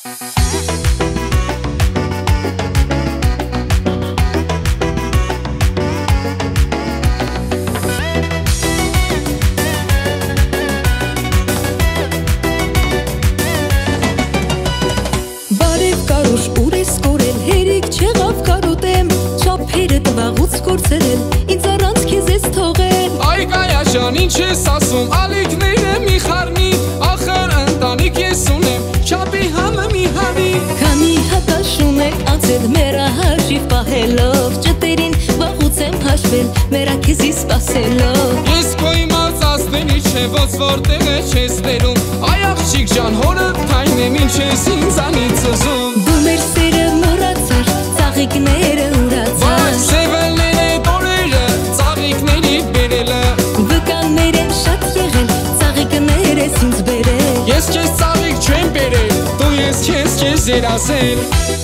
Ինձ առանց քեզ ես թողել Այ գայաժան ինչ ես ասում ալիքները մի խառնի Ախր ընտանիք ես ունեմ չապի համը մի հարի Քանի հատաշում եք անցել մերա հաշիվ պահելով Ճտերին վաղուց եմ հաշվել մերա քեզի սպասելով Ես քո իմաց ասների չէ ոնց որտեղ է չես վերում Այ աղջիկ ջան հորդ թայն եմ ինչ ես ինձանից ուզում Դու մեր սերը մոռացար ծաղիկները ուրացար Սևելները տորերը ծաղիկների բերելը Վկաններ եմ շատ եղել ծաղիկներ ես ինձ բերել Ես քեզ ծաղիկ չեմ բերել դու ես քեզ երազել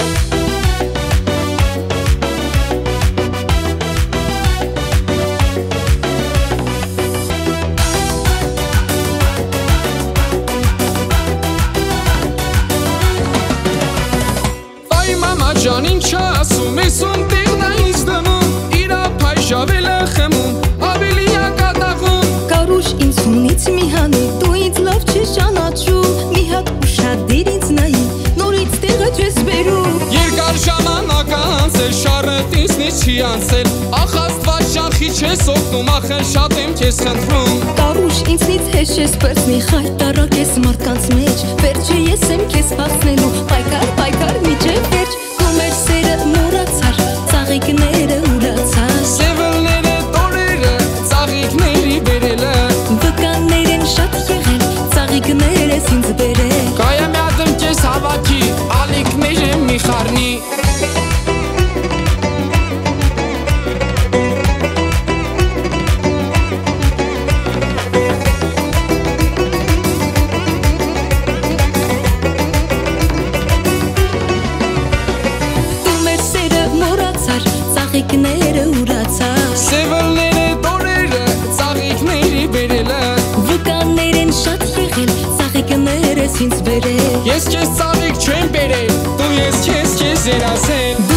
Ջան ինչ ասում ես ում տեղն է ինձ դնում Իրա փայժավել է խմում ավելի ակատաղում Կարուշ ինձ հունից մի հանի դու ինձ լավ չես ճանաչում Մի հատ ուշադիր ինձ նայի նորից տեղը չես բերում Երկար ժամանակ անցել շարդ ինձնից չի անցել Ախ աստված շախի չես օգնում ախր շատ եմ քեզ խնդրում Կարուշ ինձնից հեշ ես պրծնի խայտարակ ես մարդկանց մեջ Վերջը ես եմ քեզ փախնելու պայքար միջև վերջ Մեր սերը մոռացար, ծաղիկները ուրացար Սևելները տորերը, ծաղիկների բերելը Վկաններ են շատ եղել, ծաղիկներ ես ինձ բերել Կայամ յադմ կես հավաքի, ալիքներ եմ մի խառնի Ծաղիկները ուրացար Սևելները տորերը, ծաղիկների բերելը Վկաններ են շատ եղել, ծաղիկներ ես ինձ բերել Ես քեզ ծաղիկ չեմ բերել, դու ես քեզ երազել